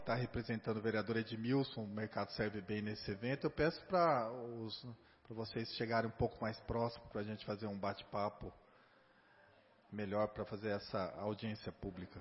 Está representando o vereador Edmilson, o Mercado Serve Bem nesse evento. Eu peço para vocês chegarem um pouco mais próximo para a gente fazer um bate-papo melhor para fazer essa audiência pública.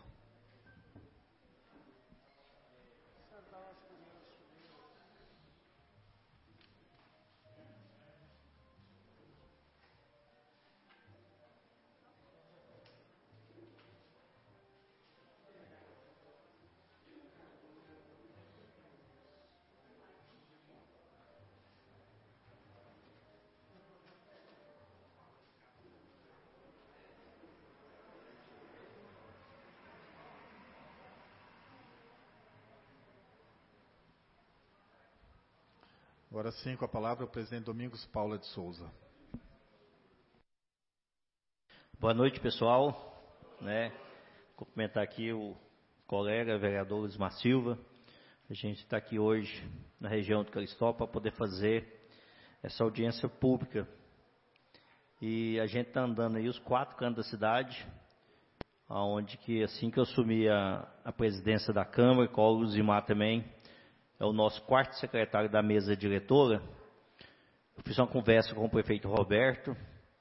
Agora sim, com a palavra, o presidente Domingos Paula de Souza. Boa noite, pessoal. Cumprimentar aqui o colega vereador Osmar Silva. A gente está aqui hoje na região do Caristó para poder fazer essa audiência pública. E a gente está andando aí os 4 cantos da cidade, onde que assim que eu assumi a presidência da Câmara, com o Luzimar também, é o nosso 4º secretário da mesa diretora. Eu fiz uma conversa com o prefeito Roberto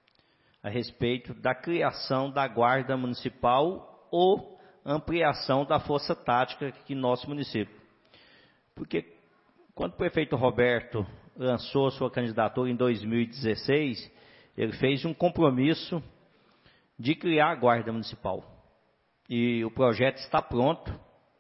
a respeito da criação da Guarda Municipal ou ampliação da Força Tática aqui no nosso município. Porque quando o prefeito Roberto lançou sua candidatura em 2016, ele fez um compromisso de criar a Guarda Municipal. E o projeto está pronto.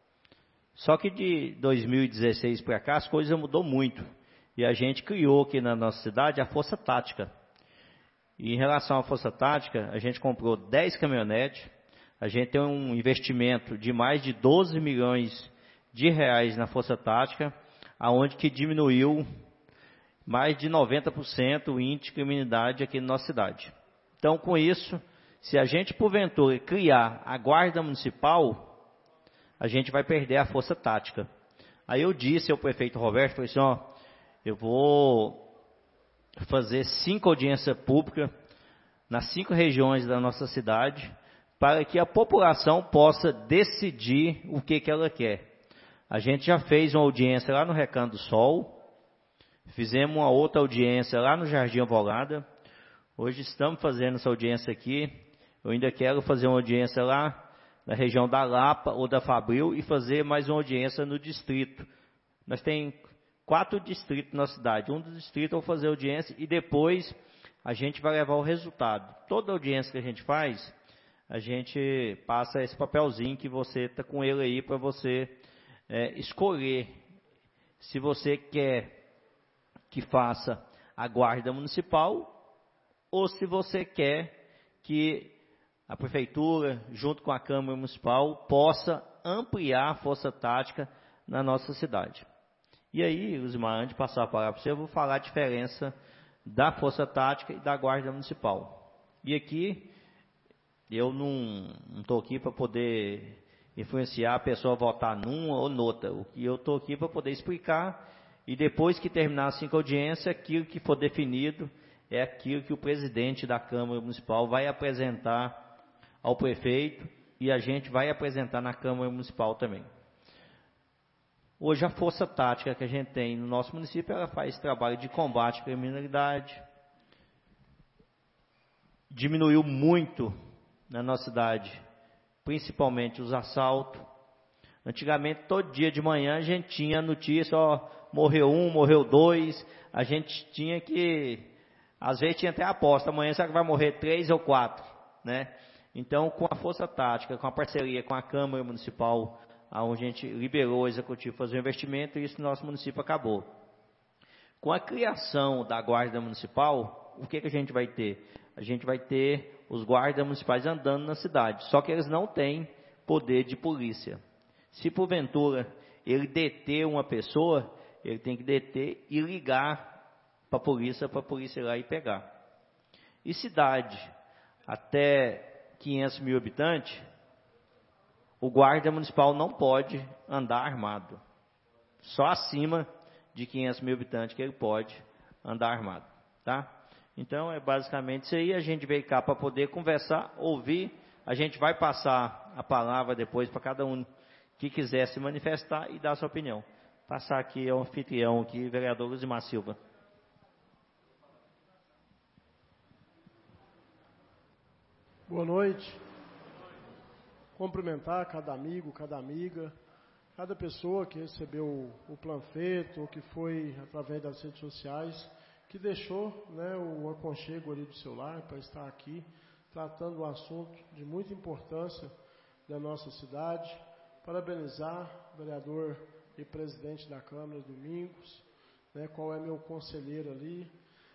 Só que de 2016 para cá as coisas mudou muito. E a gente criou aqui na nossa cidade a Força Tática. E em relação à Força Tática, a gente comprou 10 caminhonetes. A gente tem um investimento de mais de 12 milhões de reais na Força Tática, aonde que diminuiu mais de 90% o índice de criminalidade aqui na nossa cidade. Então, com isso, se a gente, porventura, criar a Guarda Municipal, a gente vai perder a Força Tática. Aí eu disse ao prefeito Roberto, falei assim, eu vou fazer 5 audiências públicas nas 5 regiões da nossa cidade, para que a população possa decidir o que ela quer. A gente já fez uma audiência lá no Recanto do Sol, fizemos uma outra audiência lá no Jardim Alvorada, hoje estamos fazendo essa audiência aqui, eu ainda quero fazer uma audiência lá na região da Lapa ou da Fabril e fazer mais uma audiência no distrito. Nós temos 4 distritos na cidade. Um dos distritos eu vou fazer audiência e depois a gente vai levar o resultado. Toda audiência que a gente faz, a gente passa esse papelzinho que você está com ele aí para você escolher se você quer que faça a Guarda Municipal ou se você quer que a Prefeitura, junto com a Câmara Municipal, possa ampliar a Força Tática na nossa cidade. E aí, Luzimar, antes de passar a palavra para você, eu vou falar a diferença da Força Tática e da Guarda Municipal. E aqui, eu não estou aqui para poder influenciar a pessoa a votar numa ou noutra. O que eu estou aqui para poder explicar, e depois que terminar a 5 audiências, aquilo que for definido é aquilo que o presidente da Câmara Municipal vai apresentar ao prefeito e a gente vai apresentar na Câmara Municipal também. Hoje a Força Tática que a gente tem no nosso município, ela faz trabalho de combate à criminalidade. Diminuiu muito na nossa cidade, principalmente os assaltos. Antigamente, todo dia de manhã, a gente tinha notícia, morreu 1, morreu 2. A gente tinha que, às vezes tinha até aposta, amanhã será que vai morrer 3 ou 4, né? Então, com a Força Tática, com a parceria com a Câmara Municipal, onde a gente liberou o Executivo fazer o investimento, e isso no nosso município acabou. Com a criação da Guarda Municipal, o que a gente vai ter? A gente vai ter os guardas municipais andando na cidade, só que eles não têm poder de polícia. Se porventura ele deter uma pessoa, ele tem que deter e ligar para a polícia ir lá e pegar. E cidade até 500 mil habitantes, o guarda municipal não pode andar armado. Só acima de 500 mil habitantes que ele pode andar armado, tá? Então, é basicamente isso aí. A gente veio cá para poder conversar, ouvir. A gente vai passar a palavra depois para cada um que quiser se manifestar e dar sua opinião. Passar aqui ao anfitrião, aqui, vereador Luizimar Silva. Boa noite. Cumprimentar cada amigo, cada amiga, cada pessoa que recebeu o panfleto, ou que foi através das redes sociais, que deixou, né, o aconchego ali do seu lar para estar aqui, tratando um assunto de muita importância da nossa cidade. Parabenizar o vereador e presidente da Câmara, Domingos, né, qual é meu conselheiro ali,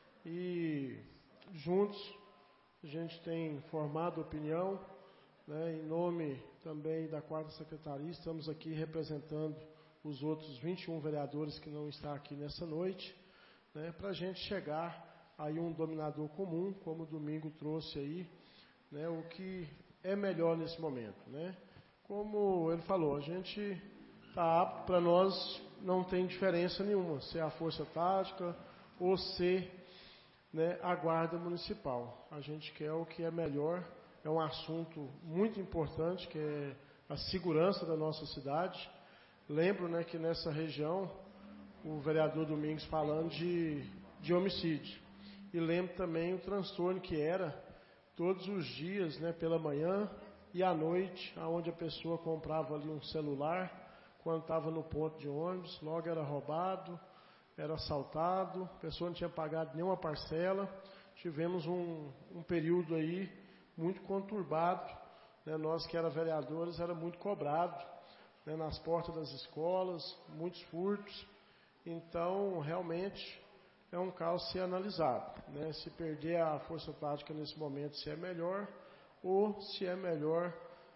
e juntos a gente tem formado opinião, né, em nome também da 4ª Secretaria, estamos aqui representando os outros 21 vereadores que não estão aqui nessa noite, né, para a gente chegar aí um dominador comum, como o Domingo trouxe aí, né, o que é melhor nesse momento, né? Como ele falou, a gente está apto, para nós não tem diferença nenhuma, se é a Força Tática ou se, né, a Guarda Municipal. A gente quer o que é melhor, é um assunto muito importante, que é a segurança da nossa cidade. Lembro, né, que nessa região, o vereador Domingos falando de homicídio. E lembro também o transtorno que era todos os dias, né, pela manhã e à noite, onde a pessoa comprava ali um celular, quando estava no ponto de ônibus, logo era roubado, era assaltado, a pessoa não tinha pagado nenhuma parcela. Tivemos um período aí muito conturbado, né, nós que éramos vereadores, era muito cobrado, né, nas portas das escolas, muitos furtos. Então, realmente, é um caso a ser analisado, né, se perder a Força Tática nesse momento, se é melhor, ou se é melhor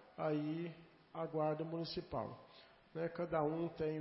aí a Guarda Municipal. Né, cada um tem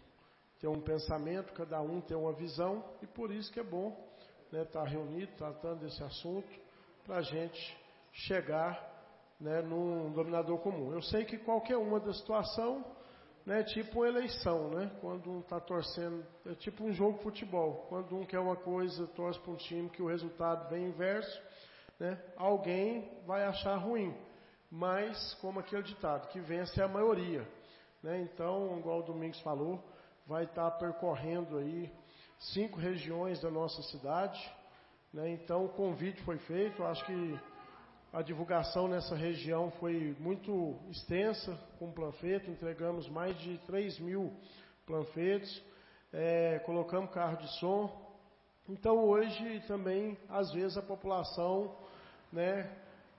um pensamento, cada um tem uma visão, e por isso que é bom, né, estar reunido, tratando desse assunto, para a gente chegar, né, num dominador comum. Eu sei que qualquer uma da situação, né, é tipo uma eleição, né, quando um está torcendo, é tipo um jogo de futebol, quando um quer uma coisa, torce para um time que o resultado vem inverso, né, alguém vai achar ruim, mas como aquele ditado, que vence é a maioria, né, então, igual o Domingos falou, vai estar percorrendo aí 5 regiões da nossa cidade, né, então o convite foi feito, acho que a divulgação nessa região foi muito extensa, com panfleto, entregamos mais de 3.000 panfletos, colocamos carro de som. Então hoje também, às vezes, a população, né,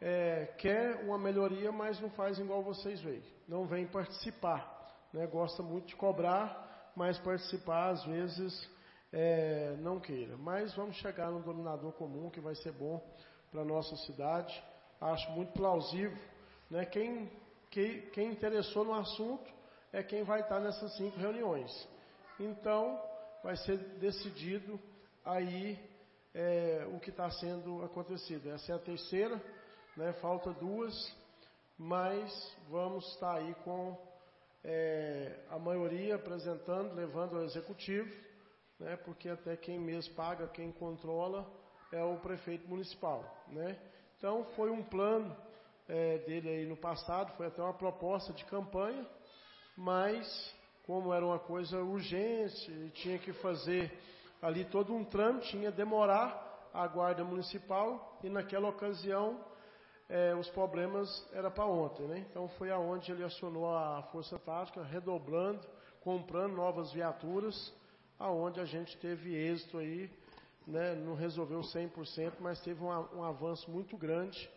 quer uma melhoria, mas não faz igual vocês veem, não vem participar, né, gosta muito de cobrar, mas participar às vezes não queira. Mas vamos chegar no dominador comum, que vai ser bom para a nossa cidade. Acho muito plausível, né? Quem interessou no assunto é quem vai estar nessas 5 reuniões. Então, vai ser decidido aí o que está sendo acontecido. Essa é a 3ª, né? Falta 2, mas vamos estar aí com a maioria apresentando, levando ao executivo, né? Porque até quem mesmo paga, quem controla é o prefeito municipal, né? Então, foi um plano dele aí no passado, foi até uma proposta de campanha, mas, como era uma coisa urgente, e tinha que fazer ali todo um trâmite, tinha demorar a Guarda Municipal, e naquela ocasião, os problemas eram para ontem, né? Então, foi aonde ele acionou a Força Tática, redobrando, comprando novas viaturas, aonde a gente teve êxito aí, né, não resolveu 100%, mas teve um avanço muito grande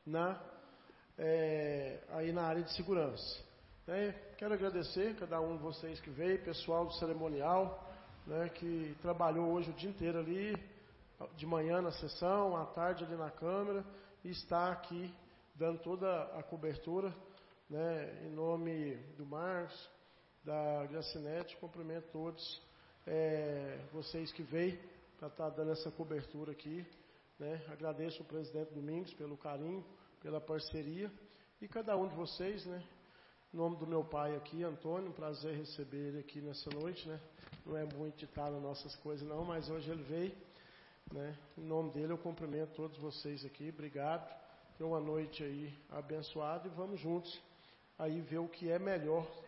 aí na área de segurança. Quero agradecer cada um de vocês que veio, pessoal do cerimonial, né, que trabalhou hoje o dia inteiro ali, de manhã na sessão, à tarde ali na Câmara, e está aqui dando toda a cobertura, né, em nome do Marcos, da Gracinete. Cumprimento todos vocês que veio para estar dando essa cobertura aqui, né? Agradeço o presidente Domingos pelo carinho, pela parceria, e cada um de vocês, né? Em nome do meu pai aqui, Antônio, um prazer receber ele aqui nessa noite, né? Não é muito de estar nas nossas coisas não, mas hoje ele veio, né? Em nome dele eu cumprimento todos vocês aqui, obrigado, tenham uma noite aí abençoada, e vamos juntos aí ver o que é melhor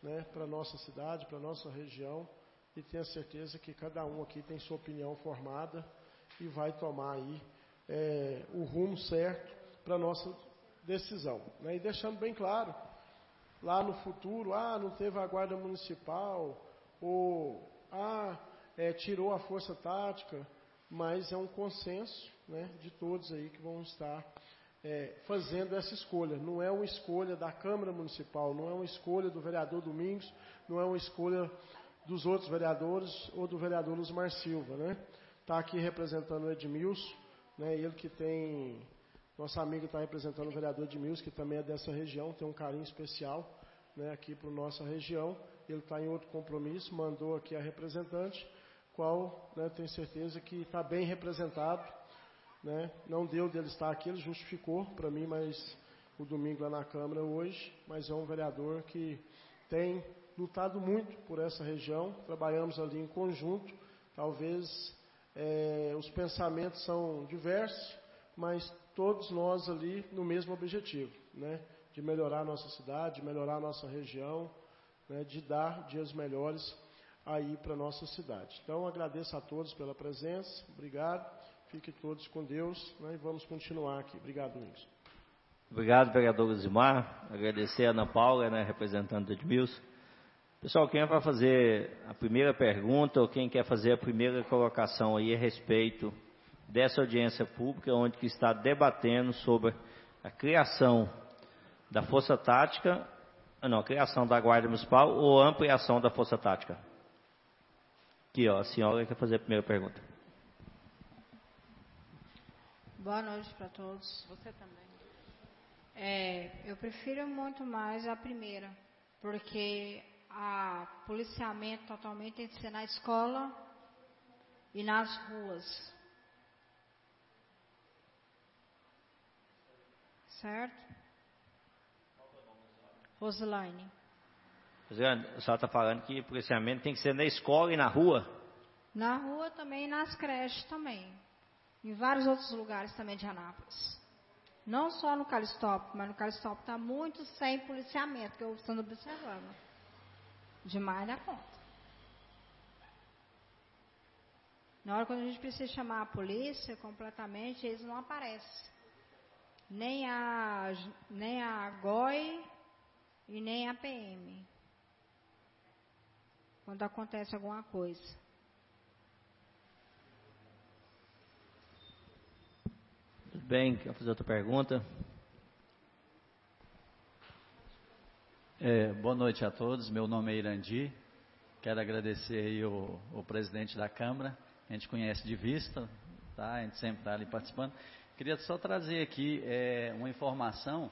né, para a nossa cidade, para a nossa região, e tenho certeza que cada um aqui tem sua opinião formada e vai tomar aí o rumo certo para a nossa decisão. Né? E deixando bem claro, lá no futuro, não teve a guarda municipal, ou tirou a força tática, mas é um consenso, né, de todos aí que vão estar fazendo essa escolha. Não é uma escolha da Câmara Municipal, não é uma escolha do vereador Domingos, não é uma escolha dos outros vereadores ou do vereador Luzmar Silva, né? Está aqui representando o Edmilson, né? Ele que tem, nosso amigo está representando o vereador Edmilson, que também é dessa região, tem um carinho especial, né, aqui para a nossa região. Ele está em outro compromisso, mandou aqui a representante, qual, né, tenho certeza que está bem representado, né? Não deu dele estar aqui, ele justificou para mim, mas o domingo lá na Câmara hoje, mas é um vereador que tem lutado muito por essa região, trabalhamos ali em conjunto, talvez os pensamentos são diversos, mas todos nós ali no mesmo objetivo, né? De melhorar a nossa cidade, de melhorar a nossa região, né? De dar dias melhores aí para a nossa cidade. Então, agradeço a todos pela presença, obrigado, fiquem todos com Deus, né? E vamos continuar aqui. Obrigado, Domingos. Obrigado, vereador Luzmar. Agradecer a Ana Paula, né, representante do Edmilson. Pessoal, quem vai fazer a primeira pergunta ou quem quer fazer a primeira colocação aí a respeito dessa audiência pública, onde que está debatendo sobre a criação da Força Tática, a criação da Guarda Municipal ou ampliação da Força Tática? Aqui, ó, a senhora quer fazer a primeira pergunta. Boa noite para todos. Você também. Eu prefiro muito mais a primeira, porque a policiamento totalmente tem que ser na escola e nas ruas. Certo? Roselaine. Roselaine, a senhora está falando que o policiamento tem que ser na escola e na rua? Na rua também e nas creches também. Em vários outros lugares também de Anápolis. Não só no Calistópolis, mas no Calistópolis está muito sem policiamento, que eu estou observando. Demais da conta. Na hora quando a gente precisa chamar a polícia completamente, eles não aparecem. Nem a GOI e nem a PM. Quando acontece alguma coisa. Tudo bem, quer fazer outra pergunta? Boa noite a todos, meu nome é Irandi, quero agradecer aí o presidente da Câmara, a gente conhece de vista, tá? A gente sempre está ali participando. Queria só trazer aqui uma informação,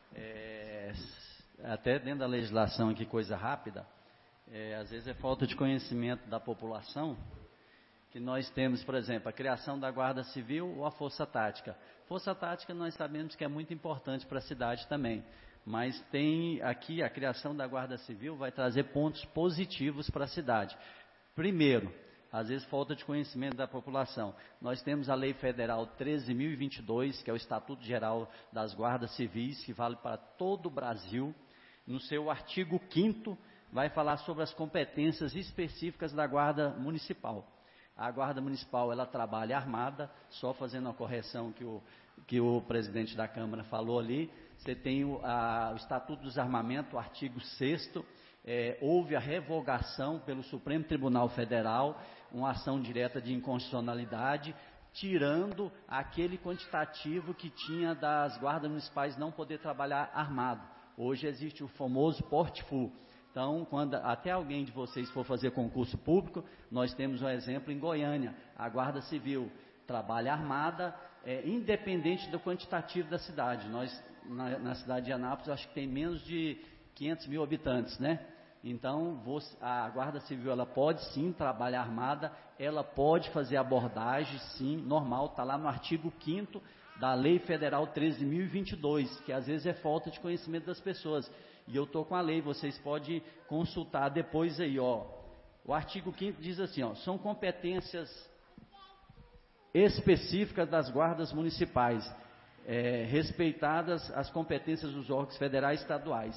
até dentro da legislação aqui, coisa rápida, às vezes é falta de conhecimento da população, que nós temos, por exemplo, a criação da Guarda Civil ou a Força Tática. Força Tática nós sabemos que é muito importante para a cidade também, mas tem aqui a criação da Guarda Civil vai trazer pontos positivos para a cidade. Primeiro, às vezes falta de conhecimento da população. Nós temos a Lei Federal 13.022, que é o Estatuto Geral das Guardas Civis, que vale para todo o Brasil. No seu artigo 5º, vai falar sobre as competências específicas da Guarda Municipal. A Guarda Municipal, ela trabalha armada, só fazendo a correção que o presidente da Câmara falou ali. Você tem o Estatuto dos Armamentos, o artigo 6º, houve a revogação pelo Supremo Tribunal Federal, uma ação direta de inconstitucionalidade, tirando aquele quantitativo que tinha das guardas municipais não poder trabalhar armado. Hoje existe o famoso porte full. Então, quando até alguém de vocês for fazer concurso público, nós temos um exemplo em Goiânia, a Guarda Civil trabalha armada, independente do quantitativo da cidade. Nós, na cidade de Anápolis, acho que tem menos de 500 mil habitantes, né? Então, a Guarda Civil, ela pode sim trabalhar armada, ela pode fazer abordagem, sim, normal, está lá no artigo 5º da Lei Federal 13.022, que às vezes é falta de conhecimento das pessoas. E eu estou com a lei, vocês podem consultar depois aí, ó. O artigo 5º diz assim, ó, são competências específicas das guardas municipais, respeitadas as competências dos órgãos federais e estaduais.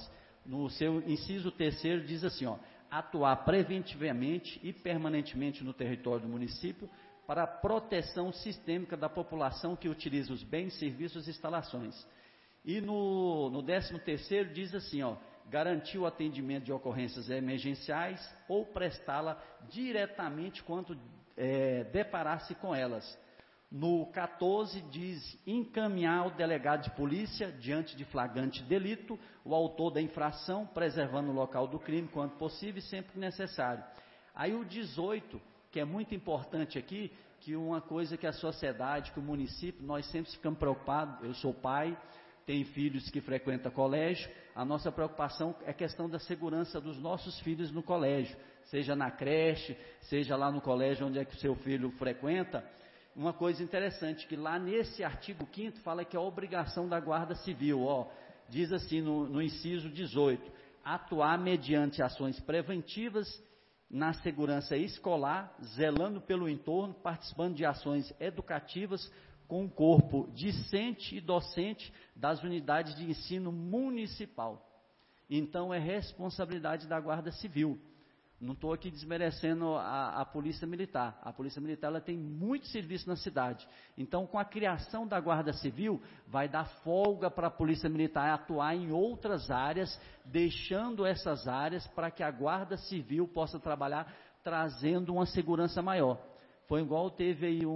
no seu inciso 3º, diz assim, ó, atuar preventivamente e permanentemente no território do município para a proteção sistêmica da população que utiliza os bens, serviços e instalações. E no 13º diz assim, ó, garantir o atendimento de ocorrências emergenciais ou prestá-la diretamente quando deparar-se com elas. No 14 diz encaminhar o delegado de polícia diante de flagrante delito, o autor da infração, preservando o local do crime quanto possível e sempre que necessário. Aí o 18, que é muito importante aqui, que uma coisa que a sociedade, que o município, nós sempre ficamos preocupados, eu sou pai, tenho filhos que frequentam colégio, a nossa preocupação é a questão da segurança dos nossos filhos no colégio, seja na creche, seja lá no colégio onde é que o seu filho frequenta. Uma coisa interessante, que lá nesse artigo 5º fala que é a obrigação da Guarda Civil, ó, diz assim no inciso 18, atuar mediante ações preventivas na segurança escolar, zelando pelo entorno, participando de ações educativas com o corpo discente e docente das unidades de ensino municipal. Então é responsabilidade da Guarda Civil. Não estou aqui desmerecendo a Polícia Militar. A Polícia Militar ela tem muito serviço na cidade. Então, com a criação da Guarda Civil, vai dar folga para a Polícia Militar atuar em outras áreas, deixando essas áreas para que a Guarda Civil possa trabalhar, trazendo uma segurança maior. Foi igual teve aí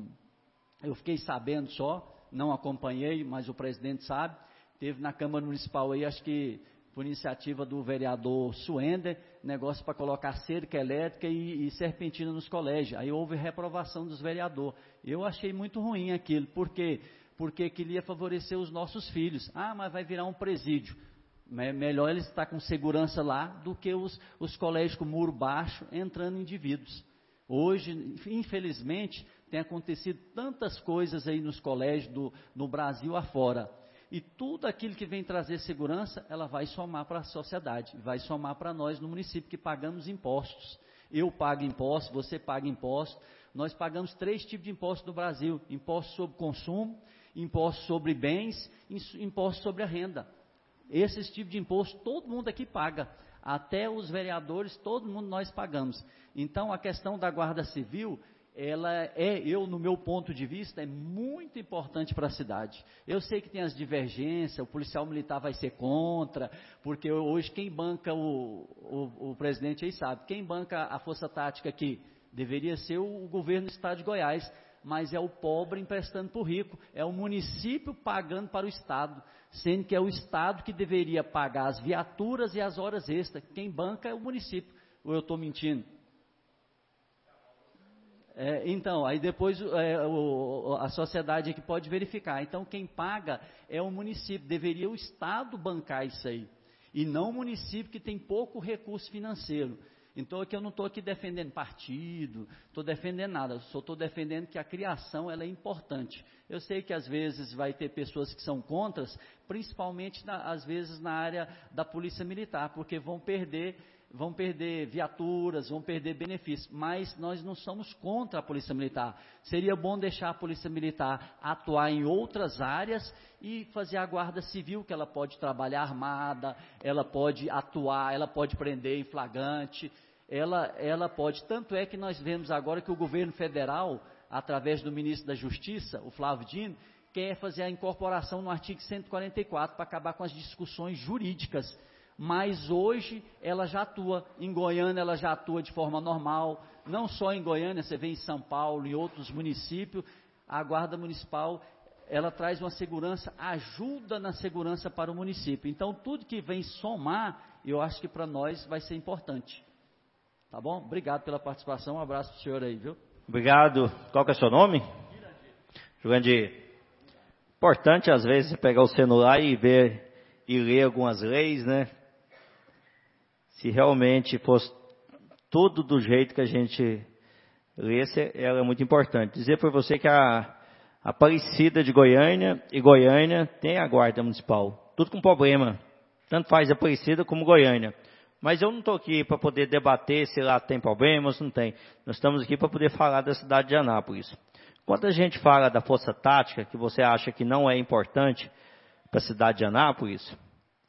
eu fiquei sabendo só, não acompanhei, mas o presidente sabe, teve na Câmara Municipal aí, acho que por iniciativa do vereador Suender, negócio para colocar cerca elétrica e serpentina nos colégios. Aí houve reprovação dos vereadores. Eu achei muito ruim aquilo, porque queria favorecer os nossos filhos. Ah, mas vai virar um presídio. Melhor eles estar com segurança lá do que os colégios com muro baixo entrando indivíduos. Hoje, infelizmente, tem acontecido tantas coisas aí nos colégios no Brasil afora. E tudo aquilo que vem trazer segurança, ela vai somar para a sociedade, vai somar para nós no município que pagamos impostos. Eu pago impostos, você paga impostos. Nós pagamos 3 tipos de impostos no Brasil: imposto sobre consumo, imposto sobre bens, imposto sobre a renda. Esses tipos de imposto todo mundo aqui paga, até os vereadores, todo mundo nós pagamos. Então a questão da Guarda Civil, no meu ponto de vista, é muito importante para a cidade. Eu sei que tem as divergências, o policial militar vai ser contra, porque hoje quem banca, o presidente aí sabe, quem banca a força tática aqui deveria ser o governo do estado de Goiás, mas é o pobre emprestando para o rico, é o município pagando para o estado, sendo que é o estado que deveria pagar as viaturas e as horas extras. Quem banca é o município. Ou eu estou mentindo? Então, aí depois a sociedade aqui pode verificar. Então, quem paga é o município, deveria o Estado bancar isso aí, e não o município que tem pouco recurso financeiro. Então, aqui eu não estou aqui defendendo partido, estou defendendo nada, só estou defendendo que a criação ela é importante. Eu sei que às vezes vai ter pessoas que são contras, principalmente às vezes na área da Polícia Militar, porque vão perder viaturas, vão perder benefícios, mas nós não somos contra a Polícia Militar. Seria bom deixar a Polícia Militar atuar em outras áreas e fazer a Guarda Civil, que ela pode trabalhar armada, ela pode atuar, ela pode prender em flagrante, ela pode, tanto é que nós vemos agora que o governo federal, através do ministro da Justiça, o Flávio Dino, quer fazer a incorporação no artigo 144 para acabar com as discussões jurídicas. Mas hoje ela já atua, em Goiânia ela já atua de forma normal, não só em Goiânia, você vê em São Paulo e outros municípios, a Guarda Municipal, ela traz uma segurança, ajuda na segurança para o município. Então, tudo que vem somar, eu acho que para nós vai ser importante. Tá bom? Obrigado pela participação, um abraço para o senhor aí, viu? Obrigado. Qual que é o seu nome? Jurandir. Importante, às vezes, pegar o celular e ver e ler algumas leis, né? Se realmente fosse tudo do jeito que a gente lesse, ela é muito importante. Dizer para você que a Aparecida de Goiânia e Goiânia tem a Guarda Municipal. Tudo com problema. Tanto faz Aparecida como Goiânia. Mas eu não estou aqui para poder debater se lá tem problemas ou não tem. Nós estamos aqui para poder falar da cidade de Anápolis. Quando a gente fala da força tática, que você acha que não é importante para a cidade de Anápolis,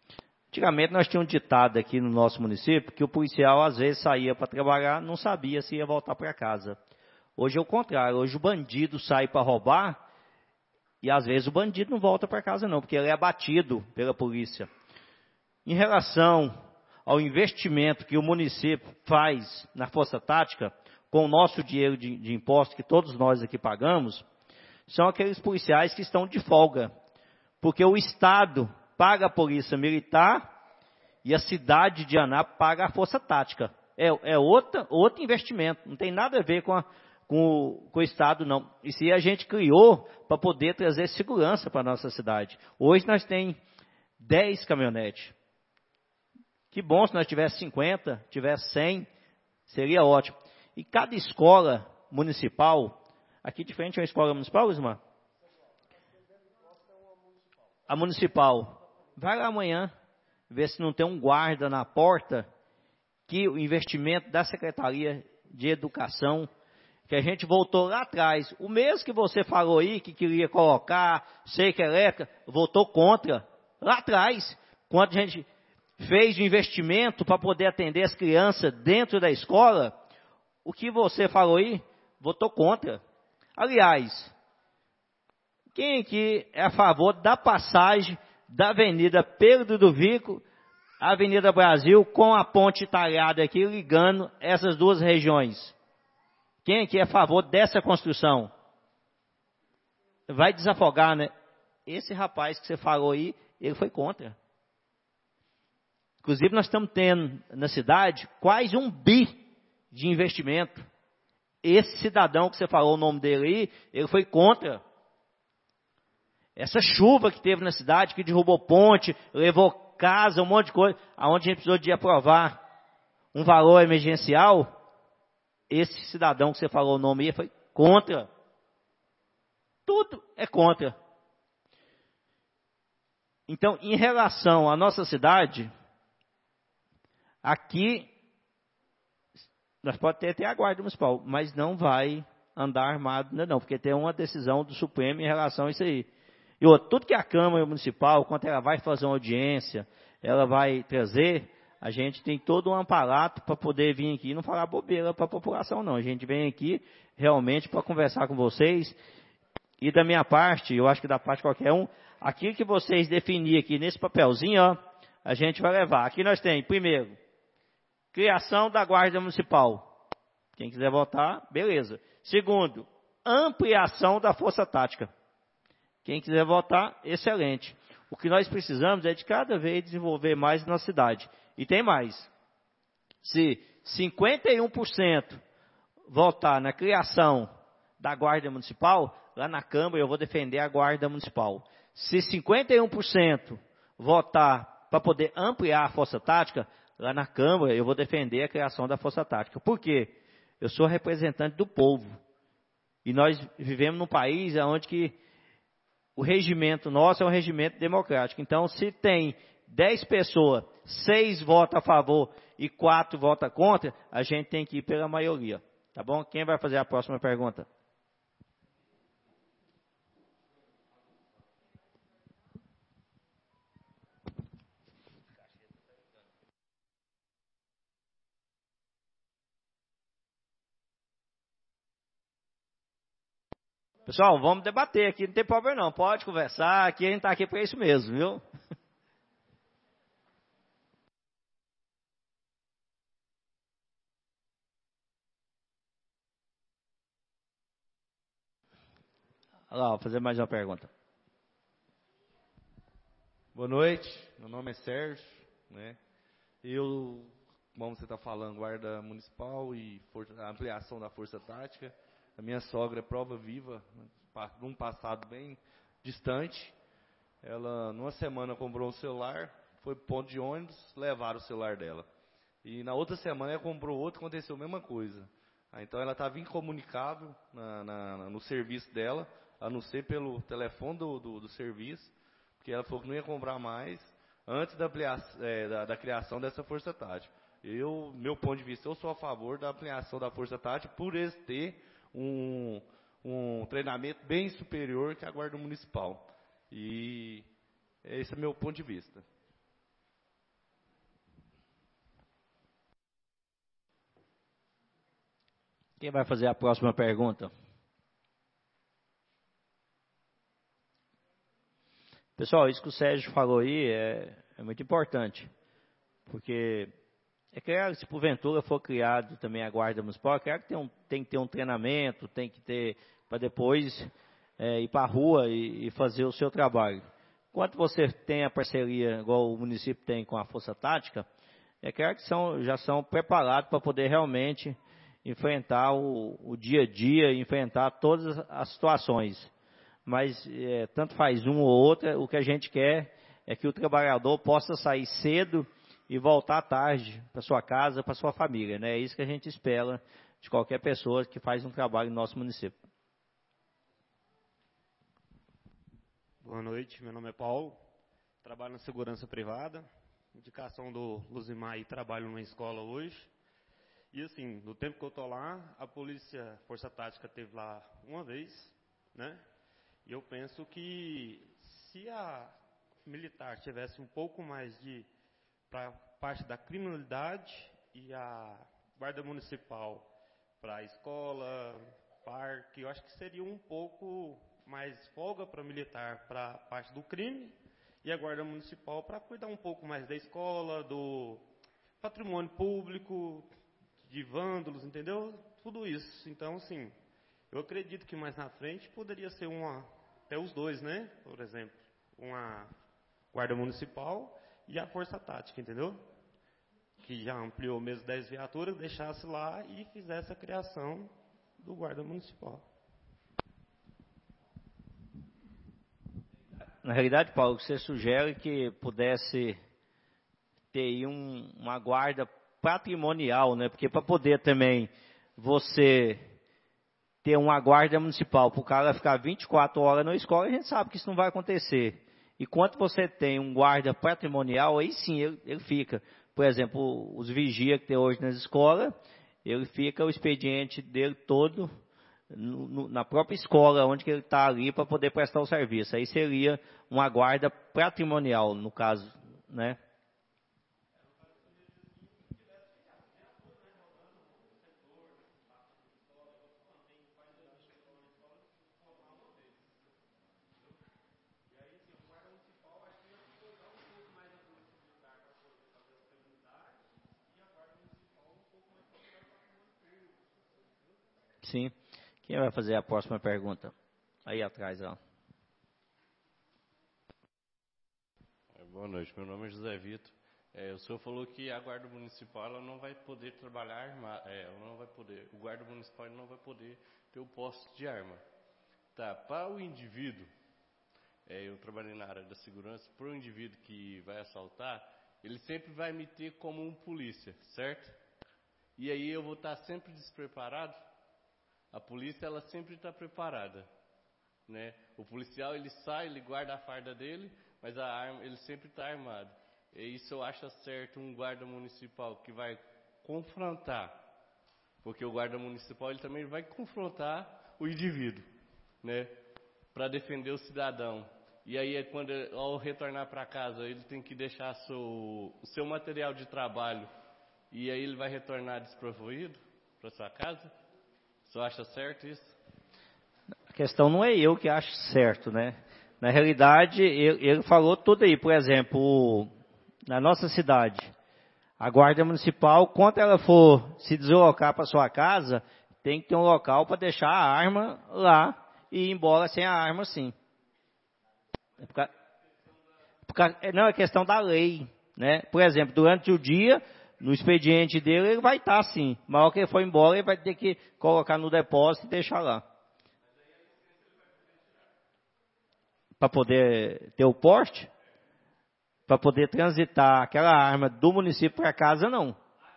Antigamente nós tínhamos um ditado aqui no nosso município que o policial às vezes saía para trabalhar, não sabia se ia voltar para casa. Hoje é o contrário, hoje o bandido sai para roubar e às vezes o bandido não volta para casa não, porque ele é abatido pela polícia. Em relação ao investimento que o município faz na Força Tática, com o nosso dinheiro de imposto que todos nós aqui pagamos, são aqueles policiais que estão de folga, porque o Estado paga a polícia militar e a cidade de Anápolis paga a Força Tática. É outro investimento, não tem nada a ver com o Estado, não. Isso aí a gente criou para poder trazer segurança para a nossa cidade. Hoje nós temos 10 caminhonetes. Que bom se nós tivéssemos 50, tivesse 100, seria ótimo. E cada escola municipal, aqui de frente é uma escola municipal, Ismar? A municipal. Vai lá amanhã, ver se não tem um guarda na porta, que o investimento da Secretaria de Educação, que a gente voltou lá atrás, o mesmo que você falou aí, que queria colocar, cerca elétrica, votou contra, lá atrás, quando a gente fez o investimento para poder atender as crianças dentro da escola, o que você falou aí, votou contra. Aliás, quem aqui é a favor da passagem da Avenida Pedro Ludovico, Avenida Brasil, com a ponte talhada aqui, ligando essas duas regiões? Quem aqui é a favor dessa construção? Vai desafogar, né? Esse rapaz que você falou aí, ele foi contra. Inclusive, nós estamos tendo na cidade quase 1 bi de investimento. Esse cidadão que você falou o nome dele aí, ele foi contra. Essa chuva que teve na cidade, que derrubou ponte, levou casa, um monte de coisa, aonde a gente precisou de aprovar um valor emergencial, esse cidadão que você falou o nome aí foi contra. Tudo é contra. Então, em relação à nossa cidade, aqui, nós podemos ter até a guarda municipal, mas não vai andar armado ainda não, porque tem uma decisão do Supremo em relação a isso aí. E outro, tudo que a Câmara Municipal, quando ela vai fazer uma audiência, ela vai trazer, a gente tem todo um aparato para poder vir aqui e não falar bobeira para a população, não. A gente vem aqui realmente para conversar com vocês. E da minha parte, eu acho que da parte de qualquer um, aquilo que vocês definirem aqui nesse papelzinho, ó, a gente vai levar. Aqui nós temos, primeiro, criação da Guarda Municipal. Quem quiser votar, beleza. Segundo, ampliação da Força Tática. Quem quiser votar, excelente. O que nós precisamos é de cada vez desenvolver mais na cidade. E tem mais. Se 51% votar na criação da Guarda Municipal, lá na Câmara eu vou defender a Guarda Municipal. Se 51% votar para poder ampliar a Força Tática, lá na Câmara eu vou defender a criação da Força Tática. Por quê? Eu sou representante do povo. E nós vivemos num país onde que o regimento nosso é um regimento democrático. Então, se tem 10 pessoas, 6 votam a favor e 4 votam contra, a gente tem que ir pela maioria. Tá bom? Quem vai fazer a próxima pergunta? Pessoal, vamos debater aqui, não tem problema não, pode conversar, aqui a gente está aqui para isso mesmo, viu? Olha lá, vou fazer mais uma pergunta. Boa noite, meu nome é Sérgio, né? Eu, como você está falando, guarda municipal e a ampliação da Força Tática. A minha sogra é prova viva, num passado bem distante. Ela, numa semana, comprou um celular, foi para o ponto de ônibus, levaram o celular dela. E na outra semana ela comprou outro, aconteceu a mesma coisa. Então ela estava incomunicável no serviço dela, a não ser pelo telefone do serviço, porque ela falou que não ia comprar mais antes da criação dessa Força Tática. Meu ponto de vista, eu sou a favor da ampliação da Força Tática por eles ter um treinamento bem superior que a Guarda Municipal. E esse é meu ponto de vista. Quem vai fazer a próxima pergunta? Pessoal, isso que o Sérgio falou aí é muito importante, porque é claro, se porventura for criado também a guarda municipal, é claro que tem que ter um treinamento, tem que ter, para depois ir para a rua e fazer o seu trabalho. Enquanto você tem a parceria, igual o município tem com a Força Tática, é claro que já são preparados para poder realmente enfrentar o dia a dia, enfrentar todas as situações. Mas tanto faz um ou outro, o que a gente quer é que o trabalhador possa sair cedo e voltar tarde para sua casa, para sua família, né? É isso que a gente espera de qualquer pessoa que faz um trabalho no nosso município. Boa noite, meu nome é Paulo, trabalho na segurança privada, indicação do Luzimar e trabalho numa escola hoje. E assim, no tempo que eu estou lá, a polícia, Força Tática esteve lá uma vez, né? E eu penso que se a militar tivesse um pouco mais para parte da criminalidade e a guarda municipal para a escola, parque, eu acho que seria um pouco mais folga para militar para a parte do crime e a guarda municipal para cuidar um pouco mais da escola, do patrimônio público, de vândalos, entendeu? Tudo isso. Então, assim, eu acredito que mais na frente poderia ser até os dois, né? Por exemplo, uma guarda municipal e a Força Tática, entendeu? Que já ampliou mesmo 10 viaturas, deixasse lá e fizesse a criação do guarda municipal. Na realidade, Paulo, você sugere que pudesse ter aí uma guarda patrimonial, né? Porque para poder também você ter uma guarda municipal, para o cara ficar 24 horas na escola, a gente sabe que isso não vai acontecer. E quando você tem um guarda patrimonial, aí sim ele fica. Por exemplo, os vigias que tem hoje nas escolas, ele fica o expediente dele todo na própria escola, onde que ele está ali para poder prestar o serviço. Aí seria uma guarda patrimonial, no caso, né? Sim. Quem vai fazer a próxima pergunta? Aí atrás, ó. Boa noite, meu nome é José Vitor. O senhor falou que a guarda municipal ela não vai poder trabalhar armada, ela não vai poder, o guarda municipal ele não vai poder ter o posse de arma. Tá, para o indivíduo, eu trabalhei na área da segurança, para o indivíduo que vai assaltar, ele sempre vai me ter como um polícia, certo? E aí eu vou estar sempre despreparado? A polícia, ela sempre está preparada, né? O policial, ele sai, ele guarda a farda dele, mas a arma, ele sempre está armado. E isso eu acho certo um guarda municipal que vai confrontar, porque o guarda municipal, ele também vai confrontar o indivíduo, né? Para defender o cidadão. E aí, quando ao retornar para casa, ele tem que deixar o seu material de trabalho, e aí ele vai retornar desprovido para sua casa? Você acha certo isso? A questão não é eu que acho certo, né? Na realidade, ele falou tudo aí. Por exemplo, na nossa cidade, a Guarda Municipal, quando ela for se deslocar para sua casa, tem que ter um local para deixar a arma lá e ir embora sem a arma, sim. Não, é questão da lei, né? Por exemplo, durante o dia, no expediente dele, ele vai estar assim. Mas hora que ele for embora, ele vai ter que colocar no depósito e deixar lá. Para poder ter o porte, para poder transitar aquela arma do município para casa, não.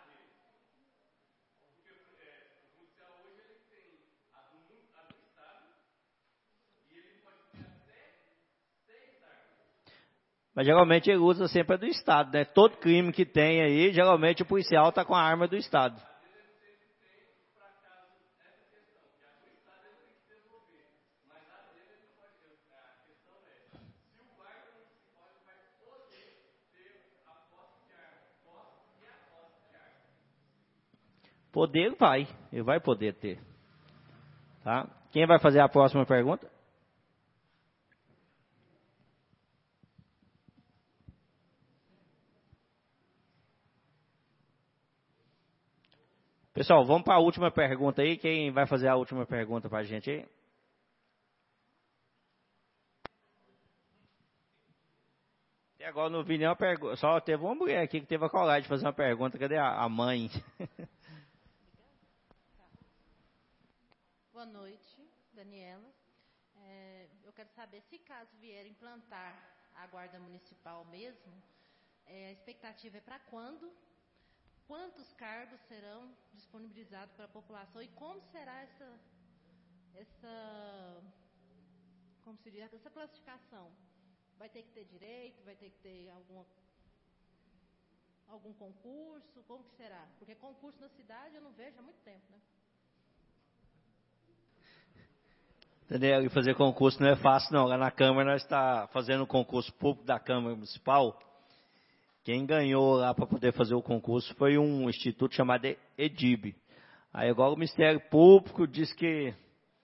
Mas geralmente ele usa sempre a do Estado, né? Todo crime que tem aí, geralmente o policial está com a arma do Estado. Poder ele vai poder ter. Tá? Quem vai fazer a próxima pergunta? Pessoal, vamos para a última pergunta aí. Quem vai fazer a última pergunta para a gente aí? Até agora não vi nenhuma pergunta. Só teve uma mulher aqui que teve a coragem de fazer uma pergunta. Cadê a mãe? Boa noite, Daniela. Eu quero saber se caso vier implantar a Guarda Municipal mesmo, a expectativa é para quando? Quantos cargos serão disponibilizados para a população e como será essa classificação? Vai ter que ter direito? Vai ter que ter algum concurso? Como que será? Porque concurso na cidade eu não vejo há muito tempo, né? Daniel, e fazer concurso não é fácil não. Lá na Câmara nós estamos fazendo o concurso público da Câmara Municipal. Quem ganhou lá para poder fazer o concurso foi um instituto chamado EDIB. Aí agora o Ministério Público diz que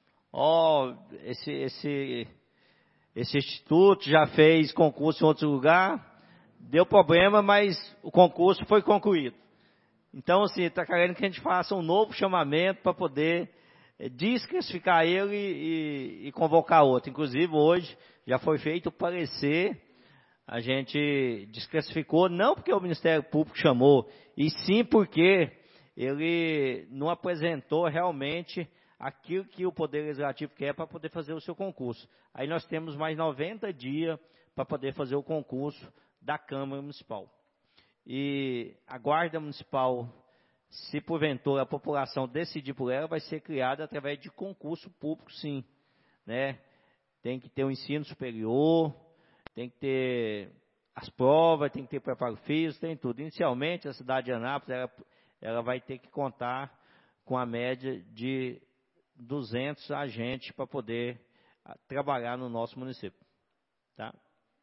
esse instituto já fez concurso em outro lugar, deu problema, mas o concurso foi concluído. Então, assim, está querendo que a gente faça um novo chamamento para poder desclassificar ele e convocar outro. Inclusive, hoje já foi feito o parecer. A gente desclassificou, não porque o Ministério Público chamou, e sim porque ele não apresentou realmente aquilo que o Poder Legislativo quer para poder fazer o seu concurso. Aí nós temos mais 90 dias para poder fazer o concurso da Câmara Municipal. E a Guarda Municipal, se porventura a população decidir por ela, vai ser criada através de concurso público, sim. Né? Tem que ter o ensino superior, tem que ter as provas, tem que ter preparo físico, tem tudo. Inicialmente, a cidade de Anápolis ela vai ter que contar com a média de 200 agentes para poder trabalhar no nosso município. Tá?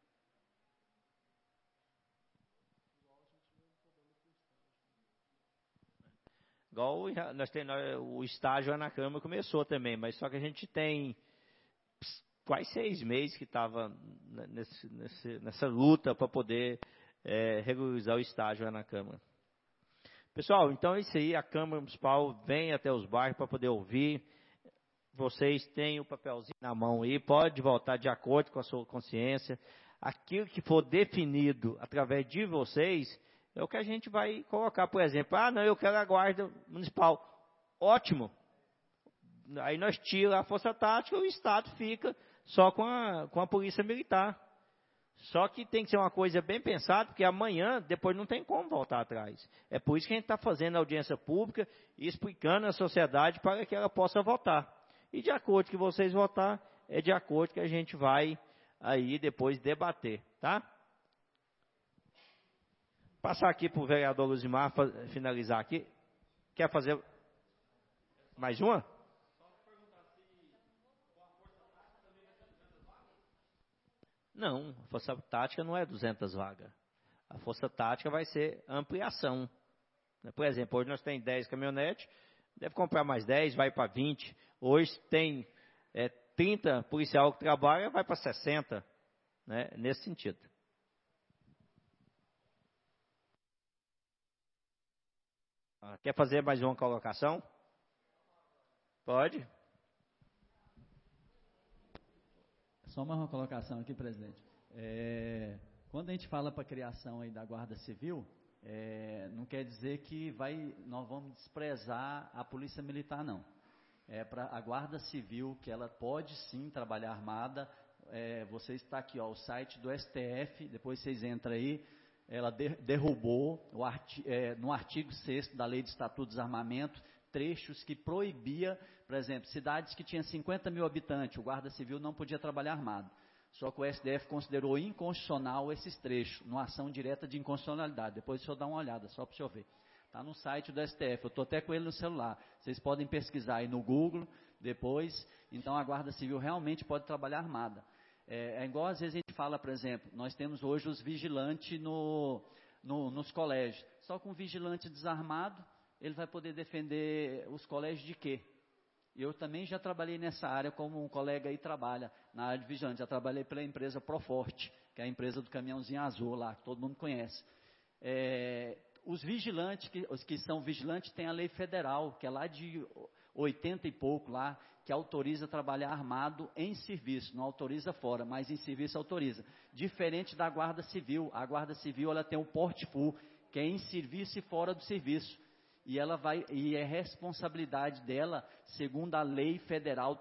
Igual o estágio na Câmara começou também, mas só que a gente tem quase 6 meses que estava nessa luta para poder regularizar o estágio na Câmara. Pessoal, então é isso aí, a Câmara Municipal vem até os bairros para poder ouvir. Vocês têm o papelzinho na mão aí, pode votar de acordo com a sua consciência. Aquilo que for definido através de vocês, é o que a gente vai colocar, por exemplo. Não, eu quero a Guarda Municipal. Ótimo. Aí nós tiramos a Força Tática e o Estado fica só com a Polícia Militar. Só que tem que ser uma coisa bem pensada, porque amanhã, depois não tem como voltar atrás. É por isso que a gente está fazendo a audiência pública e explicando à sociedade para que ela possa votar. E de acordo que vocês votar, é de acordo que a gente vai aí depois debater, tá? Passar aqui para o vereador Luzimar finalizar aqui. Quer fazer mais uma? Não, a Força Tática não é 200 vagas. A Força Tática vai ser ampliação. Por exemplo, hoje nós temos 10 caminhonetes, deve comprar mais 10, vai para 20. Hoje tem 30 policial que trabalha, vai para 60, né, nesse sentido. Quer fazer mais uma colocação? Pode. Só mais uma colocação aqui, presidente. Quando a gente fala para a criação aí da Guarda Civil, não quer dizer que nós vamos desprezar a Polícia Militar, não. Para a Guarda Civil, que ela pode sim trabalhar armada. Você está aqui, o site do STF, depois vocês entram aí. Ela derrubou no artigo 6º da Lei de Estatuto do Desarmamento trechos que proibia, por exemplo, cidades que tinham 50 mil habitantes, o Guarda Civil não podia trabalhar armado. Só que o STF considerou inconstitucional esses trechos, numa ação direta de inconstitucionalidade. Depois o senhor dá uma olhada, só para o senhor ver. Está no site do STF, eu estou até com ele no celular. Vocês podem pesquisar aí no Google depois. Então a Guarda Civil realmente pode trabalhar armada. É igual às vezes a gente fala, por exemplo, nós temos hoje os vigilantes nos colégios. Só com vigilante desarmado, ele vai poder defender os colégios de quê? Eu também já trabalhei nessa área, como um colega aí trabalha, na área de vigilante. Já trabalhei pela empresa Proforte, que é a empresa do caminhãozinho azul lá, que todo mundo conhece. Os vigilantes, os que são vigilantes, tem a lei federal, que é lá de 80 e pouco lá, que autoriza trabalhar armado em serviço, não autoriza fora, mas em serviço autoriza. Diferente da Guarda Civil. A Guarda Civil, ela tem um porte full, que é em serviço e fora do serviço. E é responsabilidade dela, segundo a Lei Federal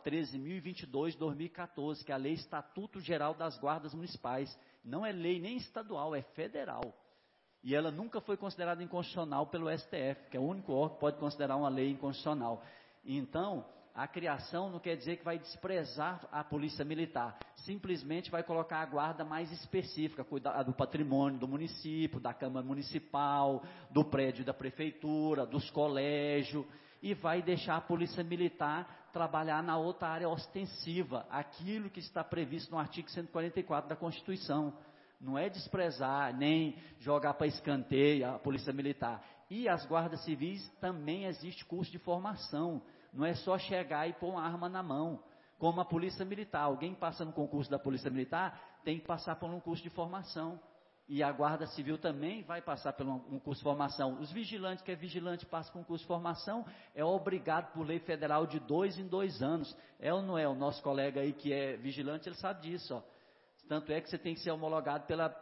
13.022/2014, que é a Lei Estatuto Geral das Guardas Municipais. Não é lei nem estadual, é federal. E ela nunca foi considerada inconstitucional pelo STF, que é o único órgão que pode considerar uma lei inconstitucional. Então, a criação não quer dizer que vai desprezar a polícia militar, simplesmente vai colocar a guarda mais específica, cuidar do patrimônio do município, da Câmara Municipal, do prédio da Prefeitura, dos colégios, e vai deixar a polícia militar trabalhar na outra área ostensiva, aquilo que está previsto no artigo 144 da Constituição. Não é desprezar, nem jogar para escanteio a polícia militar. E as guardas civis também existe curso de formação. Não é só chegar e pôr uma arma na mão, como a polícia militar. Alguém passa no concurso da polícia militar, tem que passar por um curso de formação. E a guarda civil também vai passar por um curso de formação. Os vigilantes, que é vigilante, passa por um curso de formação, é obrigado por lei federal de 2 em 2 anos. É ou não é? O nosso colega aí que é vigilante, ele sabe disso, ó. Tanto é que você tem que ser homologado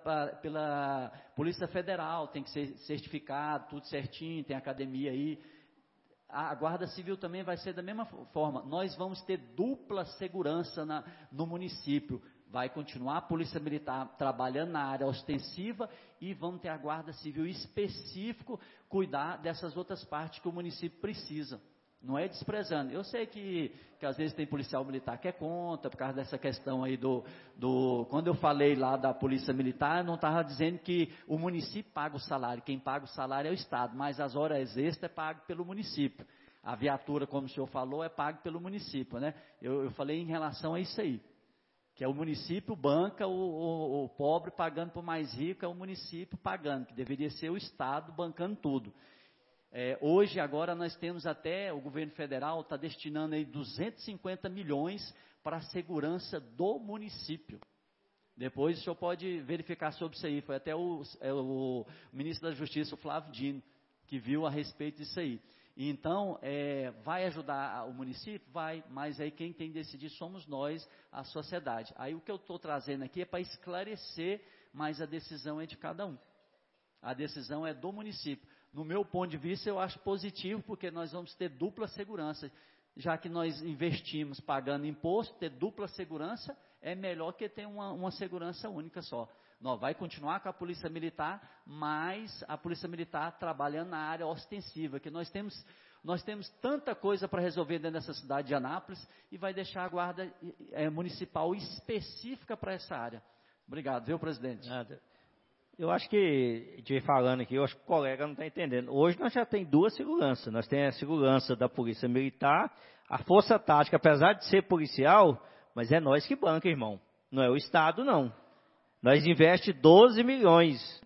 pela Polícia Federal, tem que ser certificado, tudo certinho, tem academia aí. A Guarda Civil também vai ser da mesma forma. Nós vamos ter dupla segurança no município. Vai continuar a Polícia Militar trabalhando na área ostensiva e vamos ter a Guarda Civil específico cuidar dessas outras partes que o município precisa. Não é desprezando. Eu sei que às vezes tem policial militar que é contra, por causa dessa questão aí quando eu falei lá da polícia militar, eu não estava dizendo que o município paga o salário, quem paga o salário é o Estado, mas as horas extras é pago pelo município. A viatura, como o senhor falou, é pago pelo município, né? Eu falei em relação a isso aí, que é o município banca o pobre pagando para o mais rico, é o município pagando, que deveria ser o Estado bancando tudo. Hoje, agora, nós temos até, o governo federal está destinando aí 250 milhões para a segurança do município. Depois o senhor pode verificar sobre isso aí, foi até o ministro da Justiça, o Flávio Dino, que viu a respeito disso aí. Então, vai ajudar o município? Vai, mas aí quem tem que decidir somos nós, a sociedade. Aí o que eu estou trazendo aqui é para esclarecer, mas a decisão é de cada um. A decisão é do município. No meu ponto de vista, eu acho positivo, porque nós vamos ter dupla segurança. Já que nós investimos pagando imposto, ter dupla segurança é melhor que ter uma segurança única só. Nós vai continuar com a Polícia Militar, mas a Polícia Militar trabalhando na área ostensiva, que nós temos tanta coisa para resolver dentro dessa cidade de Anápolis, e vai deixar a Guarda Municipal específica para essa área. Obrigado, viu, presidente? Nada. Eu acho que, de falando aqui, eu acho que o colega não está entendendo. Hoje nós já temos 2 seguranças. Nós temos a segurança da Polícia Militar, a Força Tática, apesar de ser policial, mas é nós que banca, irmão. Não é o Estado, não. Nós investimos 12 milhões.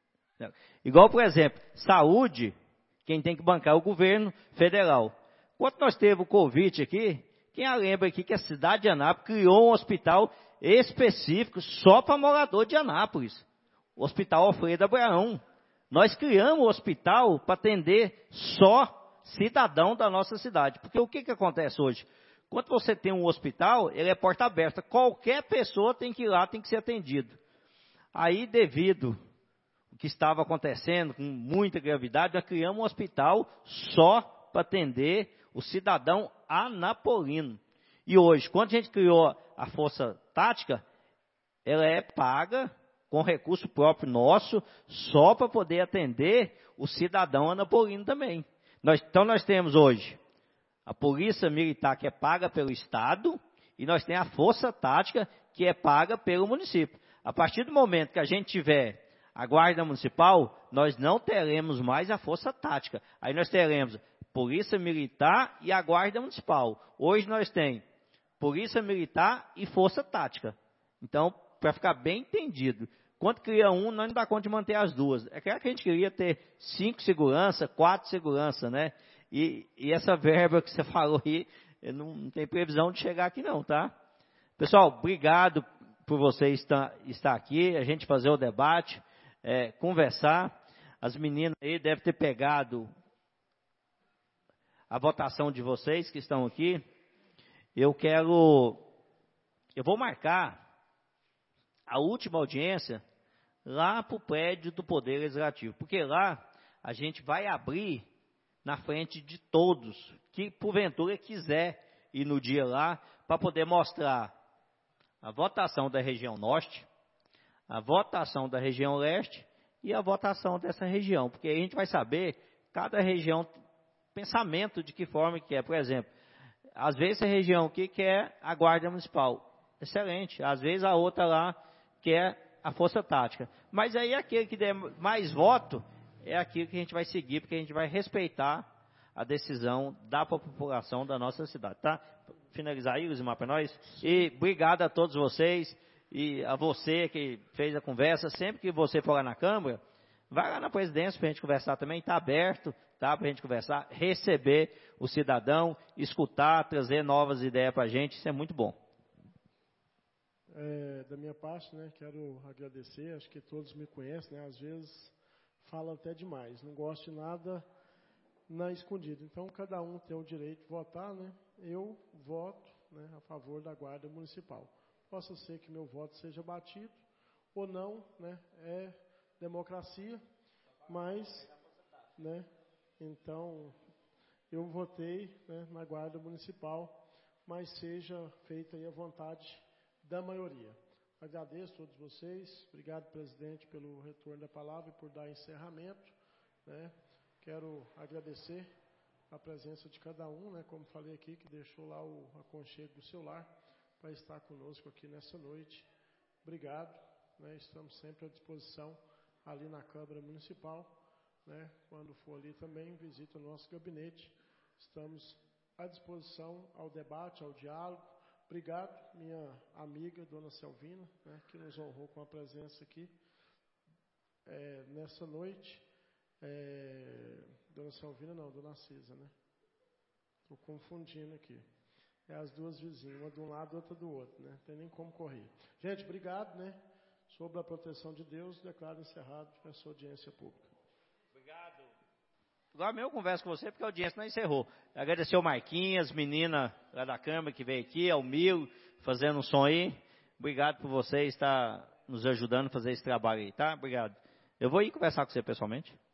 Igual, por exemplo, saúde, quem tem que bancar é o governo federal. Quando nós teve o Covid aqui, quem lembra aqui que a cidade de Anápolis criou um hospital específico só para morador de Anápolis. O Hospital Alfredo Abraão. Nós criamos o hospital para atender só cidadão da nossa cidade. Porque o que acontece hoje? Quando você tem um hospital, ele é porta aberta. Qualquer pessoa tem que ir lá, tem que ser atendido. Aí, devido ao que estava acontecendo, com muita gravidade, nós criamos um hospital só para atender o cidadão anapolino. E hoje, quando a gente criou a Força Tática, ela é paga com recurso próprio nosso, só para poder atender o cidadão anapolino também. Então nós temos hoje a Polícia Militar, que é paga pelo Estado, e nós temos a Força Tática, que é paga pelo município. A partir do momento que a gente tiver a Guarda Municipal, nós não teremos mais a Força Tática. Aí nós teremos Polícia Militar e a Guarda Municipal. Hoje nós temos Polícia Militar e Força Tática. Então, para ficar bem entendido, Quando cria um, nós não dá conta de manter as duas. É claro que a gente queria ter 5 segurança, 4 segurança, né? E essa verba que você falou aí, não tem previsão de chegar aqui não, tá? Pessoal, obrigado por você estar aqui, a gente fazer o debate, conversar. As meninas aí devem ter pegado a votação de vocês que estão aqui. Eu vou marcar a última audiência lá para o prédio do Poder Legislativo, porque lá a gente vai abrir na frente de todos que porventura quiser ir no dia lá para poder mostrar a votação da região norte, a votação da região leste e a votação dessa região, porque aí a gente vai saber cada região, pensamento de que forma que é. Por exemplo, às vezes a região aqui quer a Guarda Municipal, excelente, às vezes a outra lá quer a Força Tática, mas aí aquele que der mais voto é aquilo que a gente vai seguir, porque a gente vai respeitar a decisão da população da nossa cidade, tá? Finalizar aí, Luizimar, para nós. E obrigado a todos vocês e a você que fez a conversa. Sempre que você for lá na Câmara, vai lá na presidência para a gente conversar também. Está aberto, tá? Para a gente conversar, receber o cidadão, escutar, trazer novas ideias para a gente. Isso é muito bom. Da minha parte, né, quero agradecer. Acho que todos me conhecem, né? Às vezes falo até demais. Não gosto de nada na escondida. Então, cada um tem o direito de votar, né? Eu voto, né, a favor da Guarda Municipal. Possa ser que meu voto seja batido ou não, né? É democracia, mas, né? Então, eu votei, né, na Guarda Municipal, mas seja feita aí a vontade da maioria. Agradeço a todos vocês. Obrigado, presidente, pelo retorno da palavra e por dar encerramento, né? Quero agradecer a presença de cada um, né, como falei aqui, que deixou lá o aconchego do seu lar para estar conosco aqui nessa noite. Obrigado, né, estamos sempre à disposição ali na Câmara Municipal, né, quando for ali também, visita o nosso gabinete. Estamos à disposição ao debate, ao diálogo. Obrigado, minha amiga, dona Selvina, né, que nos honrou com a presença aqui nessa noite. Dona Selvina não, Dona Cisa, né? Estou confundindo aqui. É as duas vizinhas, uma de um lado e outra do outro, né? Não tem nem como correr. Gente, obrigado, né? Sob a proteção de Deus, declaro encerrado essa audiência pública. Obrigado. Agora mesmo eu converso com você, porque a audiência não encerrou. Agradecer ao Marquinhos, menina lá da Câmara que veio aqui, ao Mil, fazendo um som aí. Obrigado por você estar nos ajudando a fazer esse trabalho aí, tá? Obrigado. Eu vou ir conversar com você pessoalmente.